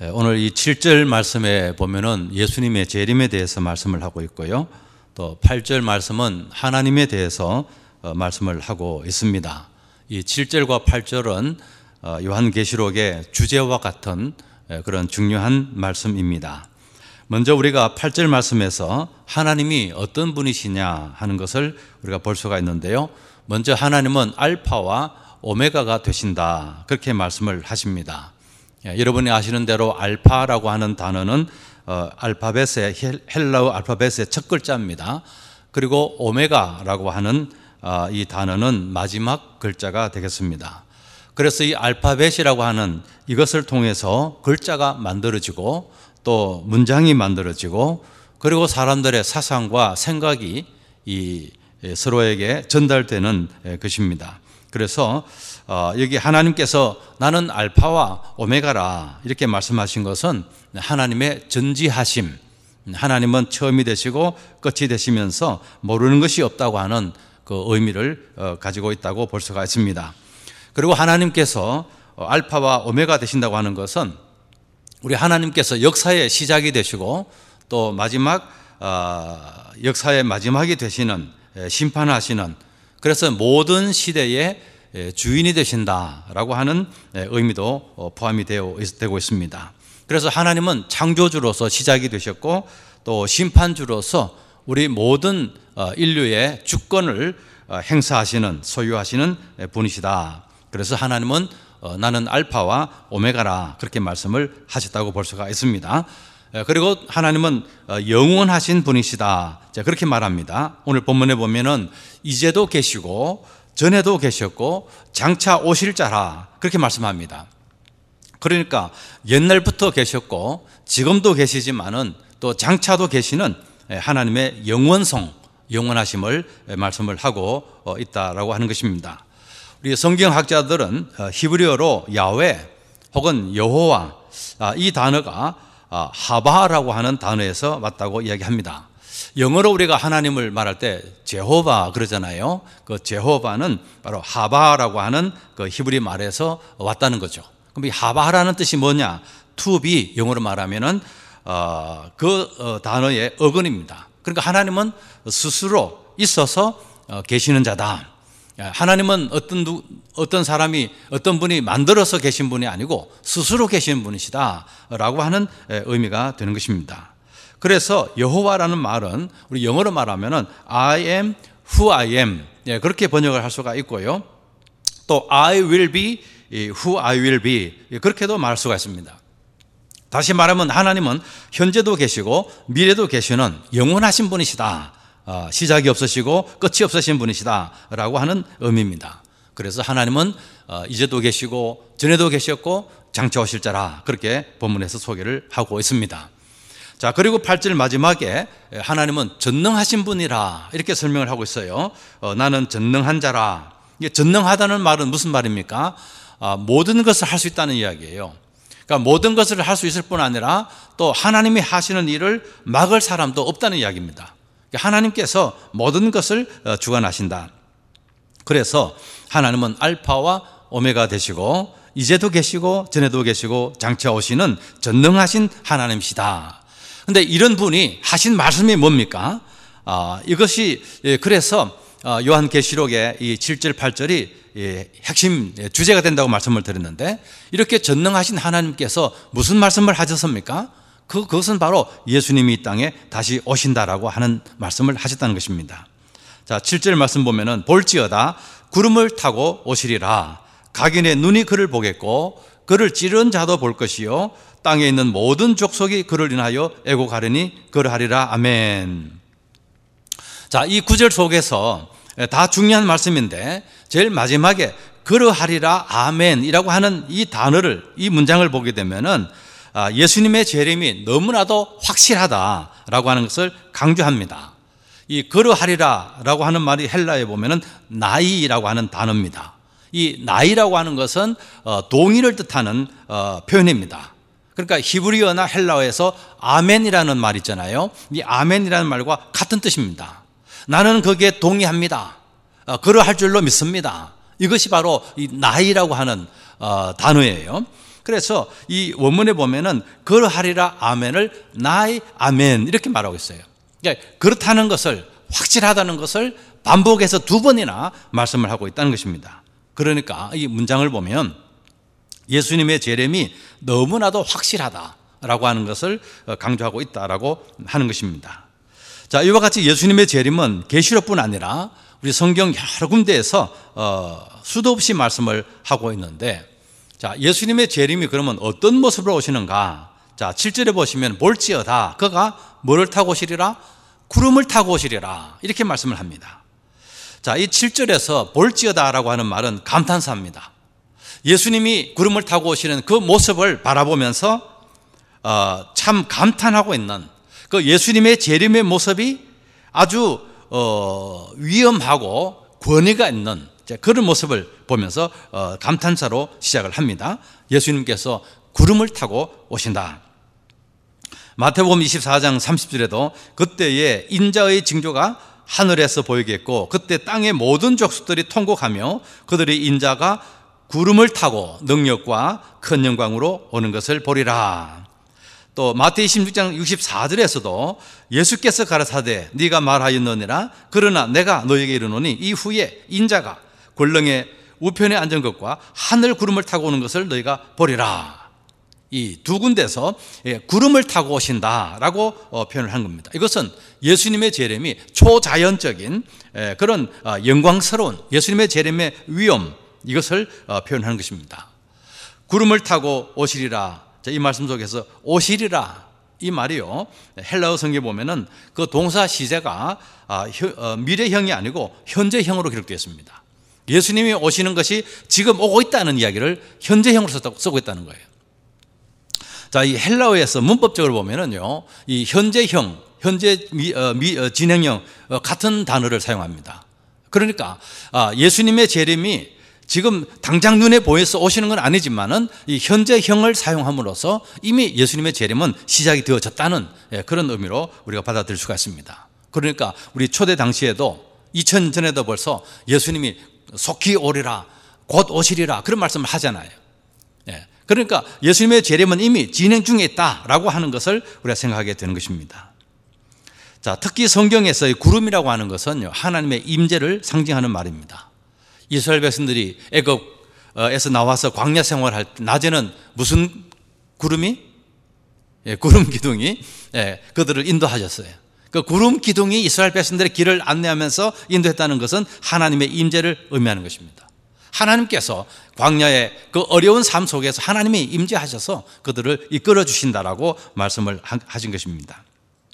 오늘 이 7절 말씀에 보면은 예수님의 재림에 대해서 말씀을 하고 있고요. 또 8절 말씀은 하나님에 대해서 말씀을 하고 있습니다. 이 7절과 8절은 요한계시록의 주제와 같은 그런 중요한 말씀입니다. 먼저 우리가 8절 말씀에서 하나님이 어떤 분이시냐 하는 것을 우리가 볼 수가 있는데요. 먼저 하나님은 알파와 오메가가 되신다, 그렇게 말씀을 하십니다. 여러분이 아시는 대로 알파라고 하는 단어는 알파벳의 헬라어 알파벳의 첫 글자입니다. 그리고 오메가라고 하는 이 단어는 마지막 글자가 되겠습니다. 그래서 이 알파벳이라고 하는 이것을 통해서 글자가 만들어지고 또 문장이 만들어지고 그리고 사람들의 사상과 생각이 서로에게 전달되는 것입니다. 그래서 여기 하나님께서 나는 알파와 오메가라 이렇게 말씀하신 것은 하나님의 전지하심, 하나님은 처음이 되시고 끝이 되시면서 모르는 것이 없다고 하는 그 의미를 가지고 있다고 볼 수가 있습니다. 그리고 하나님께서 알파와 오메가 되신다고 하는 것은 우리 하나님께서 역사의 시작이 되시고 또 마지막 역사의 마지막이 되시는, 심판하시는, 그래서 모든 시대의 주인이 되신다라고 하는 의미도 포함이 되고 있습니다. 그래서 하나님은 창조주로서 시작이 되셨고 또 심판주로서 우리 모든 인류의 주권을 행사하시는, 소유하시는 분이시다. 그래서 하나님은 나는 알파와 오메가라 그렇게 말씀을 하셨다고 볼 수가 있습니다. 그리고 하나님은 영원하신 분이시다, 그렇게 말합니다. 오늘 본문에 보면은 이제도 계시고 전에도 계셨고 장차 오실 자라 그렇게 말씀합니다. 그러니까 옛날부터 계셨고 지금도 계시지만은 또 장차도 계시는 하나님의 영원성, 영원하심을 말씀을 하고 있다라고 하는 것입니다. 우리 성경학자들은 히브리어로 야훼 혹은 여호와 이 단어가 하바라고 하는 단어에서 왔다고 이야기합니다. 영어로 우리가 하나님을 말할 때 제호바 그러잖아요. 그 제호바는 바로 하바라고 하는 그 히브리 말에서 왔다는 거죠. 그럼 이 하바라는 뜻이 뭐냐? to be, 영어로 말하면은 그 단어의 어근입니다. 그러니까 하나님은 스스로 있어서 계시는 자다. 하나님은 어떤 사람이, 어떤 분이 만들어서 계신 분이 아니고 스스로 계신 분이시다라고 하는 의미가 되는 것입니다. 그래서 여호와라는 말은 우리 영어로 말하면은 I am who I am, 그렇게 번역을 할 수가 있고요. 또 I will be who I will be, 그렇게도 말할 수가 있습니다. 다시 말하면 하나님은 현재도 계시고 미래도 계시는 영원하신 분이시다. 시작이 없으시고 끝이 없으신 분이시다 라고 하는 의미입니다. 그래서 하나님은 이제도 계시고 전에도 계셨고 장차 오실 자라, 그렇게 본문에서 소개를 하고 있습니다. 자, 그리고 8절 마지막에 하나님은 전능하신 분이라 이렇게 설명을 하고 있어요. 나는 전능한 자라. 이게 전능하다는 말은 무슨 말입니까? 모든 것을 할 수 있다는 이야기예요. 그러니까 모든 것을 할 수 있을 뿐 아니라 또 하나님이 하시는 일을 막을 사람도 없다는 이야기입니다. 하나님께서 모든 것을 주관하신다. 그래서 하나님은 알파와 오메가 되시고 이제도 계시고 전에도 계시고 장차 오시는 전능하신 하나님이시다. 그런데 이런 분이 하신 말씀이 뭡니까? 이것이 그래서 요한계시록의 이 7절 8절이 핵심 주제가 된다고 말씀을 드렸는데, 이렇게 전능하신 하나님께서 무슨 말씀을 하셨습니까? 그것은 바로 예수님이 이 땅에 다시 오신다라고 하는 말씀을 하셨다는 것입니다. 자, 7절 말씀 보면은 볼지어다 구름을 타고 오시리라. 각인의 눈이 그를 보겠고 그를 찌른 자도 볼 것이요 땅에 있는 모든 족속이 그를 인하여 애곡하리니 그러하리라. 아멘. 자, 이 구절 속에서 다 중요한 말씀인데 제일 마지막에 그러하리라 아멘이라고 하는 이 단어를, 이 문장을 보게 되면은 예수님의 재림이 너무나도 확실하다라고 하는 것을 강조합니다. 이 그러하리라라고 하는 말이 헬라에 보면은 나이라고 하는 단어입니다. 이 나이라고 하는 것은 동의를 뜻하는 표현입니다. 그러니까 히브리어나 헬라어에서 아멘이라는 말 있잖아요. 이 아멘이라는 말과 같은 뜻입니다. 나는 거기에 동의합니다. 그러할 줄로 믿습니다. 이것이 바로 이 나이라고 하는 단어예요. 그래서 이 원문에 보면은 그러하리라 아멘을 나의 아멘 이렇게 말하고 있어요. 그러니까 그렇다는 것을, 확실하다는 것을 반복해서 2번이나 말씀을 하고 있다는 것입니다. 그러니까 이 문장을 보면 예수님의 재림이 너무나도 확실하다라고 하는 것을 강조하고 있다라고 하는 것입니다. 자, 이와 같이 예수님의 재림은 계시록뿐 아니라 우리 성경 여러 군데에서 수도 없이 말씀을 하고 있는데, 자, 예수님의 재림이 그러면 어떤 모습으로 오시는가? 자, 7절에 보시면 볼지어다 그가 뭐를 타고 오시리라? 구름을 타고 오시리라 이렇게 말씀을 합니다. 자, 이 7절에서 볼지어다라고 하는 말은 감탄사입니다. 예수님이 구름을 타고 오시는 그 모습을 바라보면서 참 감탄하고 있는 그 예수님의 재림의 모습이 아주 위험하고 권위가 있는 그런 모습을 보면서 감탄사로 시작을 합니다. 예수님께서 구름을 타고 오신다. 마태복음 24장 30절에도 그때에 인자의 징조가 하늘에서 보이겠고 그때 땅의 모든 족속들이 통곡하며 그들이 인자가 구름을 타고 능력과 큰 영광으로 오는 것을 보리라. 또 마태 26장 64절에서도 예수께서 가라사대 네가 말하였느니라 그러나 내가 너에게 이르노니 이후에 인자가 권능의 우편에 앉은 것과 하늘 구름을 타고 오는 것을 너희가 보리라. 이 2군데서 구름을 타고 오신다라고 표현을 한 겁니다. 이것은 예수님의 재림이 초자연적인 그런 영광스러운 예수님의 재림의 위엄, 이것을 표현하는 것입니다. 구름을 타고 오시리라. 이 말씀 속에서 오시리라 이 말이요, 헬라어 성경에 보면은 그 동사 시제가 미래형이 아니고 현재형으로 기록되어 있습니다. 예수님이 오시는 것이 지금 오고 있다는 이야기를 현재형으로 쓰고 있다는 거예요. 자, 이 헬라어에서 문법적으로 보면은요, 이 현재형, 현재 진행형 같은 단어를 사용합니다. 그러니까 예수님의 재림이 지금 당장 눈에 보여서 오시는 건 아니지만은 이 현재형을 사용함으로써 이미 예수님의 재림은 시작이 되어졌다는 그런 의미로 우리가 받아들일 수가 있습니다. 그러니까 우리 초대 당시에도 2000년 전에도 벌써 예수님이 속히 오리라, 곧 오시리라 그런 말씀을 하잖아요. 그러니까 예수님의 재림은 이미 진행 중에 있다라고 하는 것을 우리가 생각하게 되는 것입니다. 자, 특히 성경에서의 구름이라고 하는 것은 하나님의 임재를 상징하는 말입니다. 이스라엘 백성들이 애굽에서 나와서 광야 생활할 때 낮에는 무슨 구름이? 구름 기둥이 그들을 인도하셨어요. 그 구름 기둥이 이스라엘 백성들의 길을 안내하면서 인도했다는 것은 하나님의 임재를 의미하는 것입니다. 하나님께서 광야의 그 어려운 삶 속에서 하나님이 임재하셔서 그들을 이끌어 주신다라고 말씀을 하신 것입니다.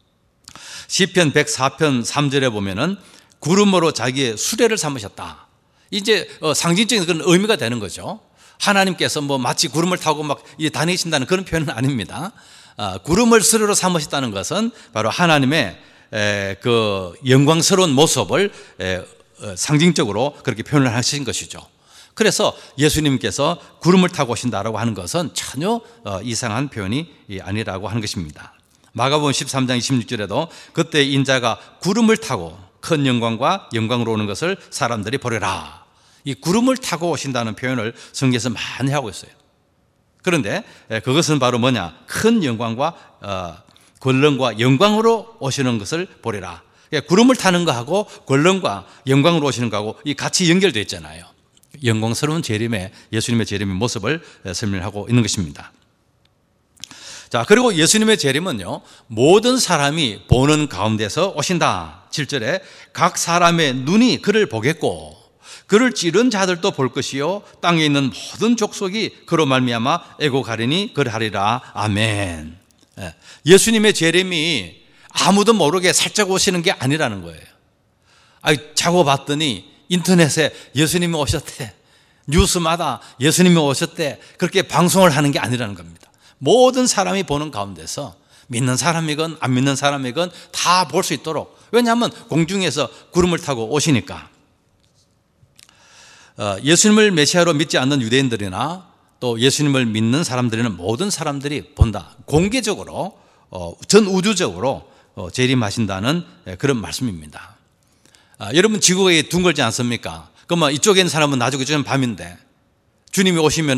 시편 104편 3절에 보면은 구름으로 자기의 수레를 삼으셨다. 이제 상징적인 그런 의미가 되는 거죠. 하나님께서 뭐 마치 구름을 타고 막 다니신다는 그런 표현은 아닙니다. 구름을 수레로 삼으셨다는 것은 바로 하나님의 그 영광스러운 모습을 상징적으로 그렇게 표현을 하신 것이죠. 그래서 예수님께서 구름을 타고 오신다라고 하는 것은 전혀 이상한 표현이 아니라고 하는 것입니다. 마가복음 13장 26절에도 그때 인자가 구름을 타고 큰 영광과 영광으로 오는 것을 사람들이 보리라. 이 구름을 타고 오신다는 표현을 성경에서 많이 하고 있어요. 그런데 그것은 바로 뭐냐? 큰 영광과 권능과 영광으로 오시는 것을 보리라. 구름을 타는 거하고 권능과 영광으로 오시는 거하고 이 같이 연결되어 있잖아요. 영광스러운 재림의 예수님의 재림의 모습을 설명하고 있는 것입니다. 자, 그리고 예수님의 재림은요, 모든 사람이 보는 가운데서 오신다. 7절에 각 사람의 눈이 그를 보겠고 그를 찌른 자들도 볼 것이요 땅에 있는 모든 족속이 그로 말미암아 애고가리니 그러하리라. 아멘. 예수님의 재림이 아무도 모르게 살짝 오시는 게 아니라는 거예요. 자고 봤더니 인터넷에 예수님이 오셨대, 뉴스마다 예수님이 오셨대, 그렇게 방송을 하는 게 아니라는 겁니다. 모든 사람이 보는 가운데서 믿는 사람이건 안 믿는 사람이건 다 볼 수 있도록, 왜냐하면 공중에서 구름을 타고 오시니까. 예수님을 메시아로 믿지 않는 유대인들이나 또 예수님을 믿는 사람들이나 모든 사람들이 본다. 공개적으로 전 우주적으로 재림하신다는 그런 말씀입니다. 여러분 지구가 둥글지 않습니까? 그러면 이쪽에 있는 사람은 낮이고 이쪽은 밤인데 주님이 오시면은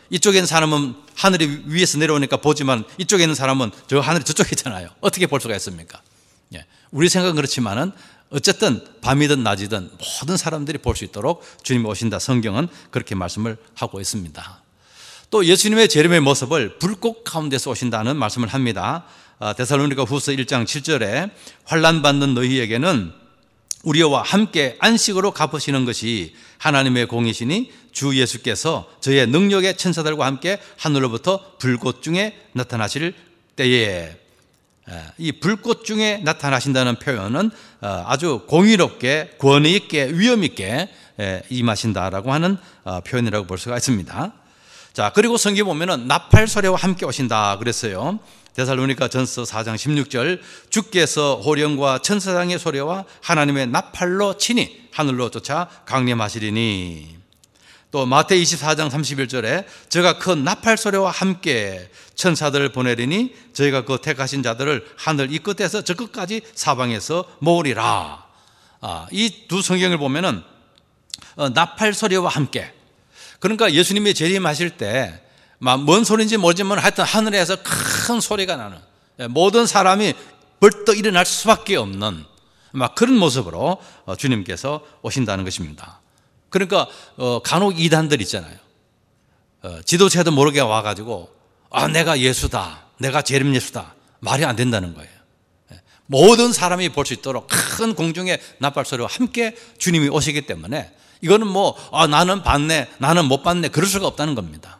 이쪽에 있는 사람은 하늘이 위에서 내려오니까 보지만 이쪽에 있는 사람은 저 하늘이 저쪽에 있잖아요. 어떻게 볼 수가 있습니까? 예. 우리 생각은 그렇지만은 어쨌든 밤이든 낮이든 모든 사람들이 볼 수 있도록 주님이 오신다. 성경은 그렇게 말씀을 하고 있습니다. 또 예수님의 재림의 모습을 불꽃 가운데서 오신다는 말씀을 합니다. 데살로니가 후서 1장 7절에 환난 받는 너희에게는 우리와 함께 안식으로 갚으시는 것이 하나님의 공이시니 주 예수께서 저의 능력의 천사들과 함께 하늘로부터 불꽃 중에 나타나실 때에, 이 불꽃 중에 나타나신다는 표현은 아주 공의롭게 권위 있게 위엄 있게 임하신다라고 하는 표현이라고 볼 수가 있습니다. 자, 그리고 성경에 보면은 나팔 소리와 함께 오신다 그랬어요. 데살로니가 전서 4장 16절, 주께서 호령과 천사장의 소리와 하나님의 나팔로 친히 하늘로 쫓아 강림하시리니. 또 마태이 24장 31절에 저가 큰 나팔 소리와 함께 천사들을 보내리니 저희가 그 택하신 자들을 하늘 이 끝에서 저 끝까지 사방에서 모으리라. 이 두 성경을 보면은 나팔 소리와 함께, 그러니까 예수님이 재림하실 때 뭔 소리인지 모르지만 하여튼 하늘에서 큰 소리가 나는, 모든 사람이 벌떡 일어날 수밖에 없는 그런 모습으로 주님께서 오신다는 것입니다. 그러니까 간혹 이단들 있잖아요. 지도체도 모르게 와가지고 내가 예수다, 내가 재림 예수다, 말이 안 된다는 거예요. 모든 사람이 볼 수 있도록 큰 공중의 나팔 소리와 함께 주님이 오시기 때문에 이거는 나는 봤네, 나는 못 봤네, 그럴 수가 없다는 겁니다.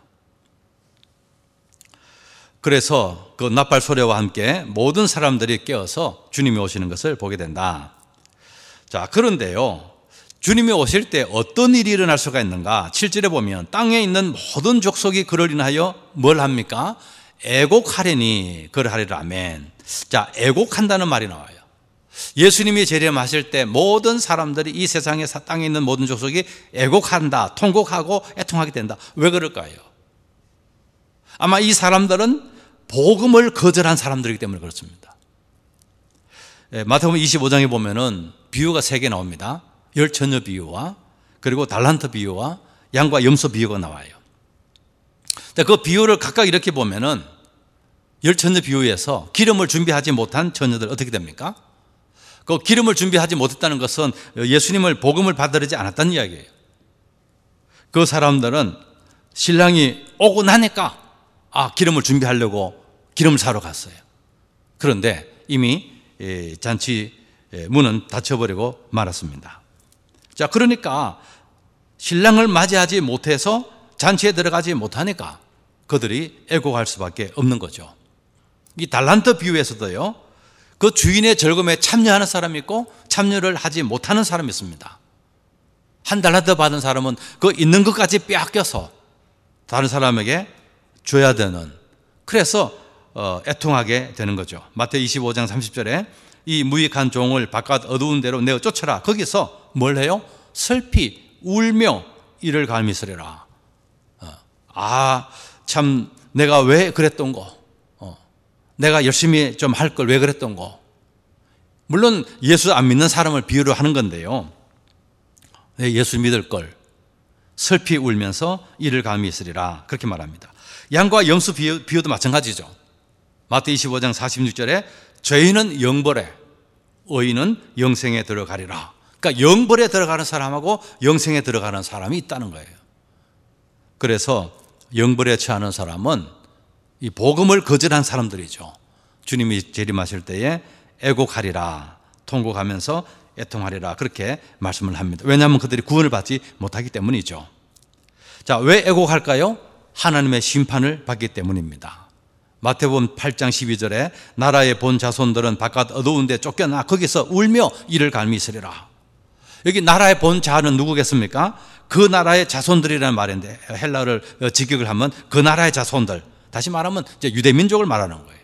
그래서 그 나팔 소리와 함께 모든 사람들이 깨어서 주님이 오시는 것을 보게 된다. 자, 그런데요, 주님이 오실 때 어떤 일이 일어날 수가 있는가? 7절에 보면 땅에 있는 모든 족속이 그를 인하여 뭘 합니까? 애곡하리니 그러하리라. 아멘. 자, 애곡한다는 말이 나와요. 예수님이 재림하실 때 모든 사람들이 이 세상에 땅에 있는 모든 족속이 애곡한다, 통곡하고 애통하게 된다. 왜 그럴까요? 아마 이 사람들은 복음을 거절한 사람들이기 때문에 그렇습니다. 마태복음 25장에 보면은 비유가 3개 나옵니다. 열처녀 비유와 그리고 달란트 비유와 양과 염소 비유가 나와요. 그 비유를 각각 이렇게 보면은 열처녀 비유에서 기름을 준비하지 못한 처녀들 어떻게 됩니까? 그 기름을 준비하지 못했다는 것은 예수님을 복음을 받아들이지 않았다는 이야기예요. 그 사람들은 신랑이 오고 나니까 기름을 준비하려고 기름을 사러 갔어요. 그런데 이미 잔치 문은 닫혀버리고 말았습니다. 자, 그러니까 신랑을 맞이하지 못해서 잔치에 들어가지 못하니까 그들이 애곡할 수밖에 없는 거죠. 이 달란트 비유에서도요, 그 주인의 즐거움에 참여하는 사람이 있고 참여를 하지 못하는 사람이 있습니다. 한 달란트 받은 사람은 그 있는 것까지 빼앗겨서 다른 사람에게 줘야 되는, 그래서 애통하게 되는 거죠. 마태 25장 30절에 이 무익한 종을 바깥 어두운 데로 내어 쫓아라. 거기서 뭘 해요? 슬피 울며 이를 갈미스리라. 참 내가 왜 그랬던고, 내가 열심히 좀 할 걸 왜 그랬던고. 물론 예수 안 믿는 사람을 비유로 하는 건데요, 예수 믿을 걸 슬피 울면서 이를 갈미스리라 그렇게 말합니다. 양과 염소 비유도 마찬가지죠. 마태 25장 46절에 죄인은 영벌에, 의인은 영생에 들어가리라. 그러니까 영벌에 들어가는 사람하고 영생에 들어가는 사람이 있다는 거예요. 그래서 영벌에 처하는 사람은 이 복음을 거절한 사람들이죠. 주님이 재림하실 때에 애곡하리라, 통곡하면서 애통하리라 그렇게 말씀을 합니다. 왜냐하면 그들이 구원을 받지 못하기 때문이죠. 자, 왜 애곡할까요? 하나님의 심판을 받기 때문입니다. 마태복음 8장 12절에 나라의 본 자손들은 바깥 어두운 데 쫓겨나 거기서 울며 이를 갈미스리라. 여기 나라의 본 자는 누구겠습니까? 그 나라의 자손들이라는 말인데 헬라어를 직역을 하면 그 나라의 자손들, 다시 말하면 이제 유대민족을 말하는 거예요.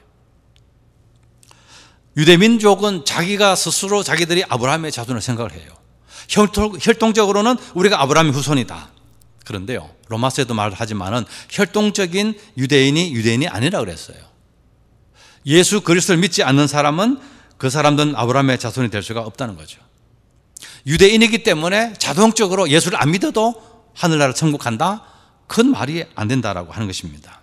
유대민족은 자기가 스스로 자기들이 아브라함의 자손을 생각을 해요. 혈통적으로는 우리가 아브라함의 후손이다. 그런데요, 로마서에도 말하지만은 혈통적인 유대인이 아니라 그랬어요. 예수 그리스도를 믿지 않는 사람은 그 사람들은 아브라함의 자손이 될 수가 없다는 거죠. 유대인이기 때문에 자동적으로 예수를 안 믿어도 하늘나라 천국 간다, 그건 말이 안 된다라고 하는 것입니다.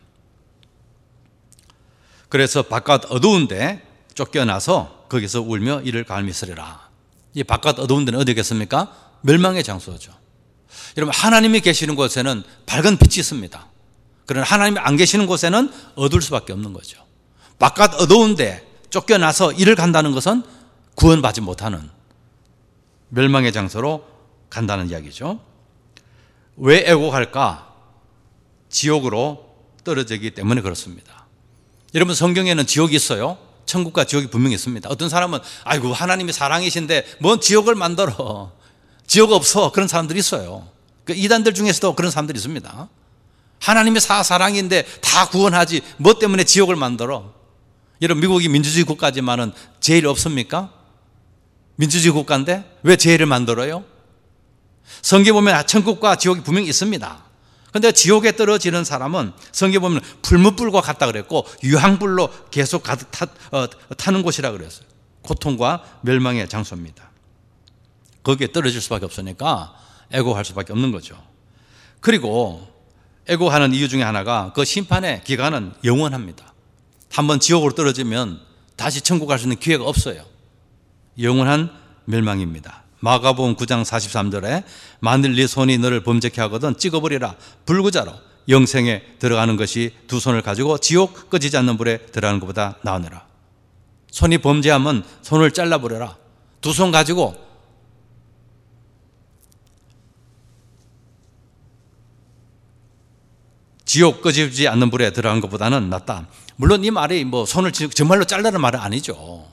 그래서 바깥 어두운데 쫓겨나서 거기서 울며 이를 갈미 쓰리라. 이 바깥 어두운 데는 어디겠습니까? 멸망의 장소죠. 여러분, 하나님이 계시는 곳에는 밝은 빛이 있습니다. 그러나 하나님이 안 계시는 곳에는 어두울 수밖에 없는 거죠. 바깥 어두운데 쫓겨나서 이를 간다는 것은 구원받지 못하는 멸망의 장소로 간다는 이야기죠. 왜 애곡할까? 지옥으로 떨어지기 때문에 그렇습니다. 여러분, 성경에는 지옥이 있어요. 천국과 지옥이 분명히 있습니다. 어떤 사람은 아이고 하나님이 사랑이신데 뭔 지옥을 만들어. 지옥 없어. 그런 사람들이 있어요. 그 이단들 중에서도 그런 사람들이 있습니다. 하나님이 사랑인데 다 구원하지 뭐 때문에 지옥을 만들어. 여러분, 미국이 민주주의 국가지만은 죄일 없습니까? 민주주의 국가인데 왜 죄를 만들어요? 성경에 보면 천국과 지옥이 분명히 있습니다. 그런데 지옥에 떨어지는 사람은 성경에 보면 풀무불과 같다 그랬고 유황불로 계속 타는 곳이라 그랬어요. 고통과 멸망의 장소입니다. 거기에 떨어질 수밖에 없으니까 애고할 수밖에 없는 거죠. 그리고 애고하는 이유 중에 하나가 그 심판의 기간은 영원합니다. 한번 지옥으로 떨어지면 다시 천국 갈 수 있는 기회가 없어요. 영원한 멸망입니다. 마가복음 9장 43절에 만일 네 손이 너를 범죄케 하거든 찍어버리라. 불구자로 영생에 들어가는 것이 두 손을 가지고 지옥 꺼지지 않는 불에 들어가는 것보다 나으니라. 손이 범죄하면 손을 잘라버려라. 두 손 가지고 지옥 꺼지지 않는 불에 들어가는 것보다는 낫다. 물론 이 말이 뭐 손을 정말로 잘라는 말은 아니죠.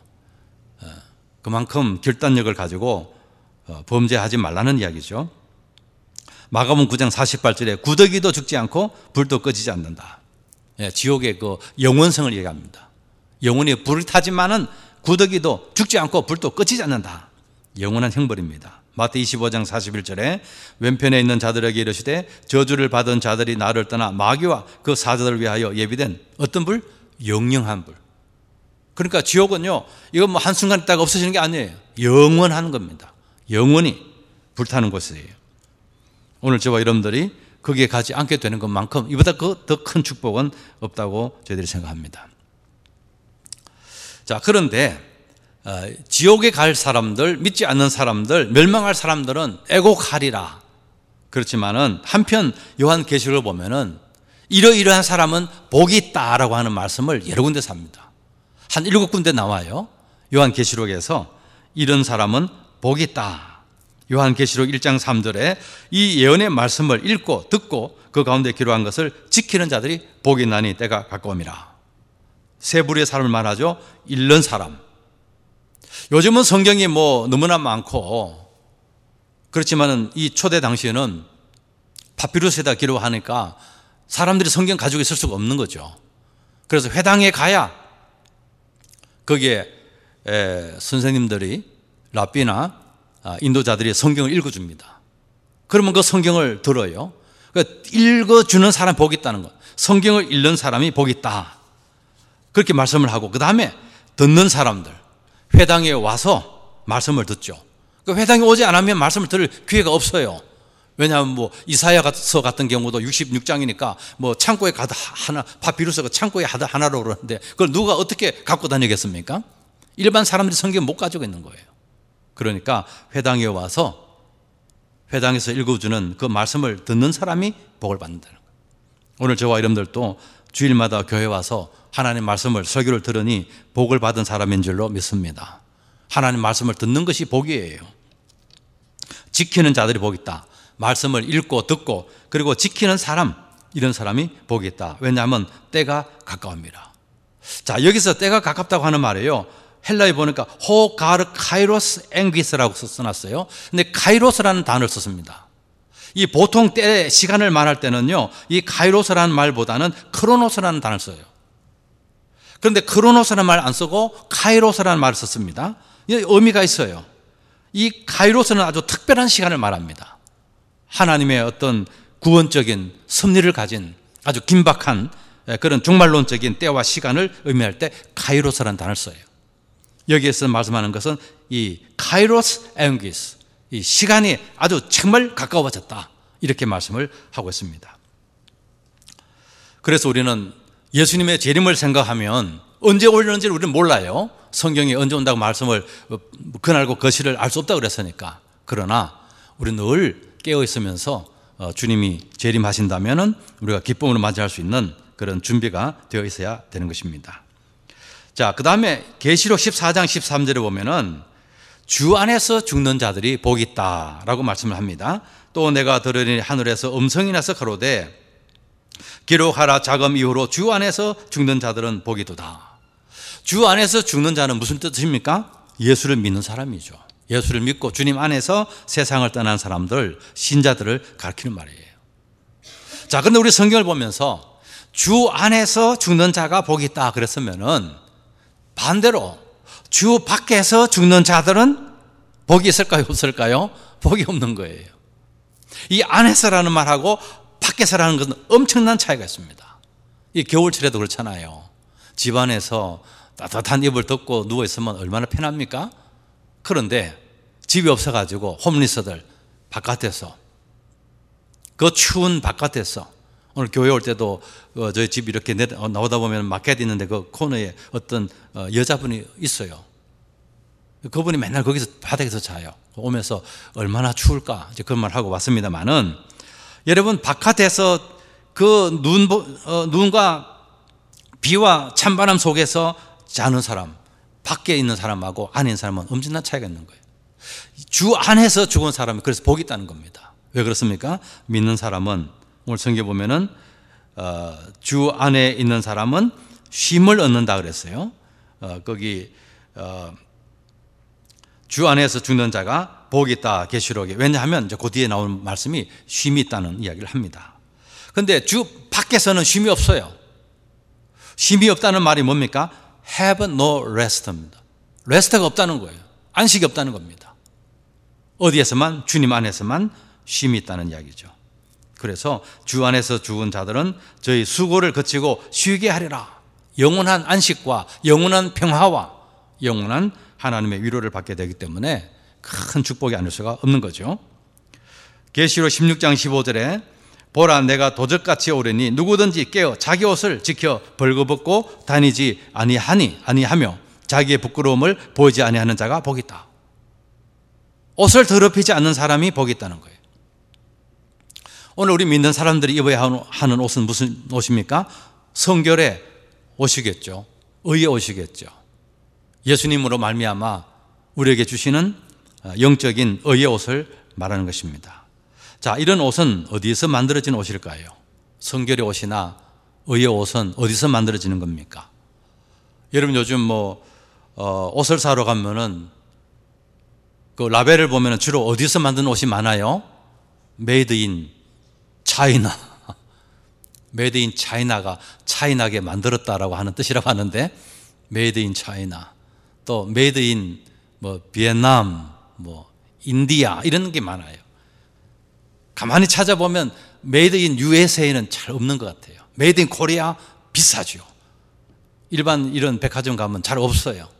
그만큼 결단력을 가지고 범죄하지 말라는 이야기죠. 마가복음 9장 48절에 구더기도 죽지 않고 불도 꺼지지 않는다. 지옥의 그 영원성을 얘기합니다. 영원히 불이 타지만은 구더기도 죽지 않고 불도 꺼지지 않는다. 영원한 형벌입니다. 마태 25장 41절에 왼편에 있는 자들에게 이르시되 저주를 받은 자들이 나를 떠나 마귀와 그 사자들을 위하여 예비된 어떤 불? 영영한 불. 그러니까 지옥은요, 이건 뭐 한순간 있다가 없어지는 게 아니에요. 영원한 겁니다. 영원히 불타는 곳이에요. 오늘 저와 여러분들이 거기에 가지 않게 되는 것만큼 이보다 더 큰 축복은 없다고 저희들이 생각합니다. 자, 그런데 지옥에 갈 사람들, 믿지 않는 사람들, 멸망할 사람들은 애곡하리라. 그렇지만은 한편 요한계시록을 보면은 이러이러한 사람은 복이 있다라고 하는 말씀을 여러 군데서 합니다. 한 7군데 나와요. 요한계시록에서 이런 사람은 복이 있다. 요한계시록 1장 3절에 이 예언의 말씀을 읽고 듣고 그 가운데 기록한 것을 지키는 자들이 복이 있나니 때가 가까움이라. 세 부류의 사람을 말하죠. 읽는 사람. 요즘은 성경이 뭐 너무나 많고 그렇지만은 이 초대 당시에는 파피루스에다 기록하니까 사람들이 성경 가지고 있을 수가 없는 거죠. 그래서 회당에 가야 거기에 선생님들이 랍비나 인도자들이 성경을 읽어줍니다. 그러면 그 성경을 들어요. 그러니까 읽어주는 사람이 복이 있다는 것. 성경을 읽는 사람이 복이 있다. 그렇게 말씀을 하고 그 다음에 듣는 사람들 회당에 와서 말씀을 듣죠. 그 회당에 오지 않으면 말씀을 들을 기회가 없어요. 왜냐하면 뭐 이사야서 같은 경우도 66장이니까 뭐 창고에 가다 하나 파피루스가 창고에 하나로 그러는데 그걸 누가 어떻게 갖고 다니겠습니까? 일반 사람들이 성경 못 가지고 있는 거예요. 그러니까 회당에 와서 회당에서 읽어주는 그 말씀을 듣는 사람이 복을 받는다는 거예요. 오늘 저와 여러분들도 주일마다 교회 와서 하나님 말씀을 설교를 들으니 복을 받은 사람인 줄로 믿습니다. 하나님 말씀을 듣는 것이 복이에요. 지키는 자들이 복이 있다. 말씀을 읽고 듣고 그리고 지키는 사람, 이런 사람이 복이 있다. 왜냐하면 때가 가까웁니다. 자, 여기서 때가 가깝다고 하는 말이에요. 헬라에 보니까 호 가르 카이로스 앵기스라고 써놨어요. 근데 카이로스라는 단어를 썼습니다. 이 보통 때 시간을 말할 때는요, 이 카이로스라는 말보다는 크로노스라는 단어를 써요. 그런데 크로노스라는 말 안 쓰고 카이로스라는 말을 썼습니다. 의미가 있어요. 이 카이로스는 아주 특별한 시간을 말합니다. 하나님의 어떤 구원적인 섭리를 가진 아주 긴박한 그런 종말론적인 때와 시간을 의미할 때 카이로스라는 단어를 써요. 여기에서 말씀하는 것은 이 카이로스 에운기스, 이 시간이 아주 정말 가까워졌다, 이렇게 말씀을 하고 있습니다. 그래서 우리는 예수님의 재림을 생각하면 언제 오려는지를 우리는 몰라요. 성경이 언제 온다고 말씀을 그날고 거시를 알 수 없다고 그랬으니까. 그러나 우리는 늘 깨어 있으면서 주님이 재림하신다면 우리가 기쁨으로 맞이할 수 있는 그런 준비가 되어 있어야 되는 것입니다. 자, 그 다음에 계시록 14장 13절에 보면은 주 안에서 죽는 자들이 복이 있다라고 말씀을 합니다. 또 내가 들으니 하늘에서 음성이 나서 가로되 기록하라. 자금 이후로 주 안에서 죽는 자들은 복이 도다. 주 안에서 죽는 자는 무슨 뜻입니까? 예수를 믿는 사람이죠. 예수를 믿고 주님 안에서 세상을 떠난 사람들, 신자들을 가리키는 말이에요. 자, 그런데 우리 성경을 보면서 주 안에서 죽는 자가 복이 있다 그랬으면은 반대로 주 밖에서 죽는 자들은 복이 있을까요? 없을까요? 복이 없는 거예요. 이 안에서라는 말하고 밖에서라는 것은 엄청난 차이가 있습니다. 이 겨울철에도 그렇잖아요. 집안에서 따뜻한 이불 덮고 누워있으면 얼마나 편합니까? 그런데 집이 없어가지고 홈리스들 바깥에서, 그 추운 바깥에서, 오늘 교회 올 때도 저희 집 이렇게 나오다 보면 마켓 있는데 그 코너에 어떤 여자분이 있어요. 그분이 맨날 거기서 바닥에서 자요. 오면서 얼마나 추울까 이제 그런 말 하고 왔습니다만은, 여러분 바깥에서 그 눈과 비와 찬바람 속에서 자는 사람, 밖에 있는 사람하고 안에 있는 사람은 엄청난 차이가 있는 거예요. 주 안에서 죽은 사람이 그래서 복이 있다는 겁니다. 왜 그렇습니까? 믿는 사람은 오늘 성경 보면은 주 안에 있는 사람은 쉼을 얻는다 그랬어요. 거기 주 안에서 죽는 자가 복이 있다 계시록에. 왜냐하면 이제 그 뒤에 나오는 말씀이 쉼이 있다는 이야기를 합니다. 그런데 주 밖에서는 쉼이 없어요. 쉼이 없다는 말이 뭡니까? Have no rest입니다. 레스트가 없다는 거예요. 안식이 없다는 겁니다. 어디에서만? 주님 안에서만 쉼이 있다는 이야기죠. 그래서 주 안에서 죽은 자들은 저희 수고를 거치고 쉬게 하리라. 영원한 안식과 영원한 평화와 영원한 하나님의 위로를 받게 되기 때문에 큰 축복이 아닐 수가 없는 거죠. 계시록 16장 15절에 보라, 내가 도적같이 오르니 누구든지 깨어 자기 옷을 지켜 벌거벗고 다니지 아니하며 자기의 부끄러움을 보이지 아니하는 자가 복이 있다. 옷을 더럽히지 않는 사람이 복이 있다는 거예요. 오늘 우리 믿는 사람들이 입어야 하는 옷은 무슨 옷입니까? 성결의 옷이겠죠. 의의 옷이겠죠. 예수님으로 말미암아 우리에게 주시는 영적인 의의 옷을 말하는 것입니다. 자, 이런 옷은 어디서 만들어진 옷일까요? 성결의 옷이나 의의 옷은 어디서 만들어지는 겁니까? 여러분 요즘 옷을 사러 가면은 그 라벨을 보면은 주로 어디서 만든 옷이 많아요? 메이드 인 차이나. 메이드 인 차이나가 차이나게 만들었다라고 하는 뜻이라고 하는데, 메이드 인 차이나, 또 메이드 인 비엔남, 인디아 이런 게 많아요. 가만히 찾아보면 메이드 인 USA는 잘 없는 것 같아요. 메이드 인 코리아 비싸죠. 일반 이런 백화점 가면 잘 없어요.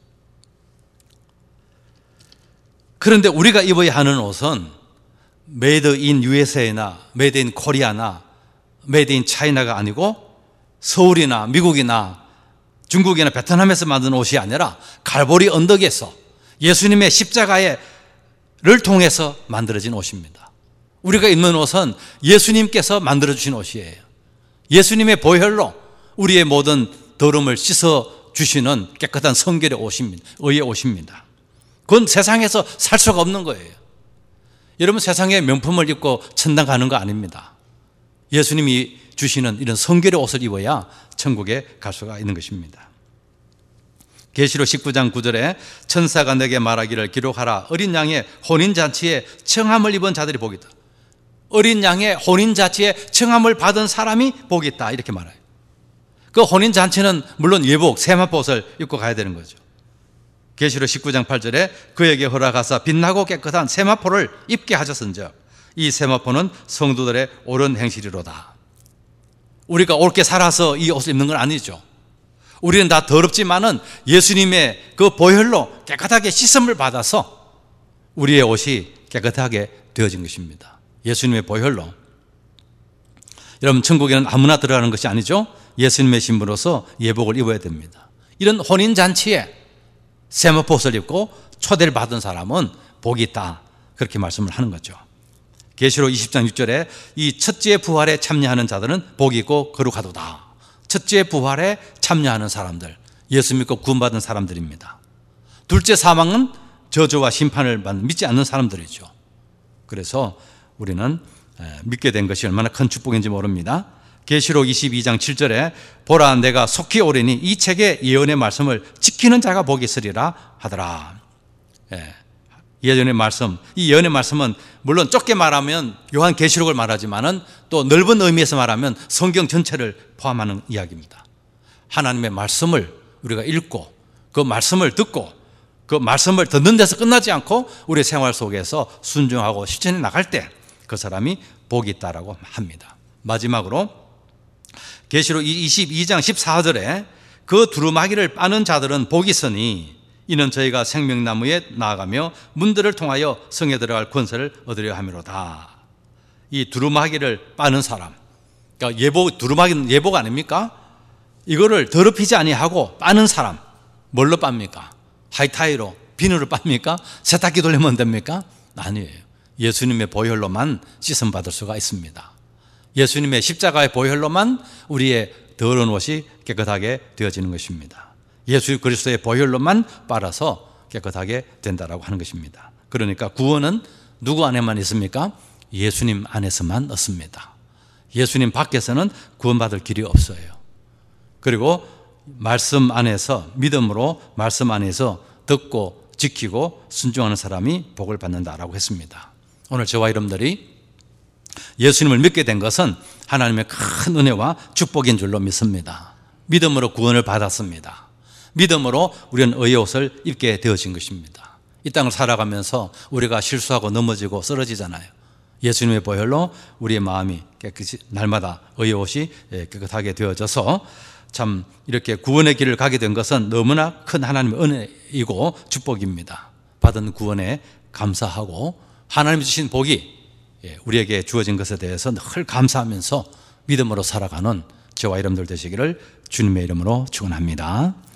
그런데 우리가 입어야 하는 옷은 메이드 인 USA나 메이드 인 코리아나 메이드 인 차이나가 아니고 서울이나 미국이나 중국이나 베트남에서 만든 옷이 아니라 갈보리 언덕에서 예수님의 십자가를 통해서 만들어진 옷입니다. 우리가 입는 옷은 예수님께서 만들어주신 옷이에요. 예수님의 보혈로 우리의 모든 더러움을 씻어주시는 깨끗한 성결의 옷입니다. 의의 옷입니다. 그건 세상에서 살 수가 없는 거예요. 여러분 세상에 명품을 입고 천당 가는 거 아닙니다. 예수님이 주시는 이런 성결의 옷을 입어야 천국에 갈 수가 있는 것입니다. 계시록 19장 9절에 천사가 내게 말하기를 기록하라. 어린 양의 혼인잔치에 청함을 입은 자들이 복이 있다. 어린 양의 혼인잔치에 청함을 받은 사람이 복이 있다 이렇게 말해요. 그 혼인잔치는 물론 예복 세마포옷을 입고 가야 되는 거죠. 계시록 19장 8절에 그에게 허락하사 빛나고 깨끗한 세마포를 입게 하셨은즉 이 세마포는 성도들의 옳은 행실이로다. 우리가 옳게 살아서 이 옷을 입는 건 아니죠. 우리는 다 더럽지만은 예수님의 그 보혈로 깨끗하게 씻음을 받아서 우리의 옷이 깨끗하게 되어진 것입니다. 예수님의 보혈로. 여러분, 천국에는 아무나 들어가는 것이 아니죠. 예수님의 신부로서 예복을 입어야 됩니다. 이런 혼인잔치에 세마포옷을 입고 초대를 받은 사람은 복이 있다, 그렇게 말씀을 하는 거죠. 계시록 20장 6절에 이 첫째 부활에 참여하는 자들은 복이 있고 거룩하도다. 첫째 부활에 참여하는 사람들, 예수 믿고 구원받은 사람들입니다. 둘째 사망은 저주와 심판을 받는 믿지 않는 사람들이죠. 그래서 우리는 믿게 된 것이 얼마나 큰 축복인지 모릅니다. 계시록 22장 7절에 보라, 내가 속히 오리니 이 책의 예언의 말씀을 지키는 자가 복이 있으리라 하더라. 예언의 말씀, 이 예언의 말씀은 물론 좁게 말하면 요한계시록을 말하지만은 또 넓은 의미에서 말하면 성경 전체를 포함하는 이야기입니다. 하나님의 말씀을 우리가 읽고 그 말씀을 듣고 그 말씀을 듣는 데서 끝나지 않고 우리 생활 속에서 순종하고 실천해 나갈 때 그 사람이 복이 있다라고 합니다. 마지막으로 계시록 22장 14절에 그 두루마기를 빠는 자들은 복이 있으니 이는 저희가 생명나무에 나아가며 문들을 통하여 성에 들어갈 권세를 얻으려 함이로다. 이 두루마기를 빠는 사람, 그러니까 예복, 두루마기는 예복 아닙니까? 이거를 더럽히지 아니하고 빠는 사람, 뭘로 빱니까? 하이타이로, 비누로 빱니까? 세탁기 돌리면 됩니까? 아니에요. 예수님의 보혈로만 씻음 받을 수가 있습니다. 예수님의 십자가의 보혈로만 우리의 더러운 옷이 깨끗하게 되어지는 것입니다. 예수 그리스도의 보혈로만 빨아서 깨끗하게 된다라고 하는 것입니다. 그러니까 구원은 누구 안에만 있습니까? 예수님 안에서만 얻습니다. 예수님 밖에서는 구원받을 길이 없어요. 그리고 말씀 안에서, 믿음으로 말씀 안에서 듣고 지키고 순종하는 사람이 복을 받는다라고 했습니다. 오늘 저와 여러분들이 예수님을 믿게 된 것은 하나님의 큰 은혜와 축복인 줄로 믿습니다. 믿음으로 구원을 받았습니다. 믿음으로 우리는 의의 옷을 입게 되어진 것입니다. 이 땅을 살아가면서 우리가 실수하고 넘어지고 쓰러지잖아요. 예수님의 보혈로 우리의 마음이 깨끗이 날마다 의의 옷이 깨끗하게 되어져서 참 이렇게 구원의 길을 가게 된 것은 너무나 큰 하나님의 은혜이고 축복입니다. 받은 구원에 감사하고 하나님이 주신 복이 우리에게 주어진 것에 대해서 늘 감사하면서 믿음으로 살아가는 저와 여러분들 되시기를 주님의 이름으로 축원합니다.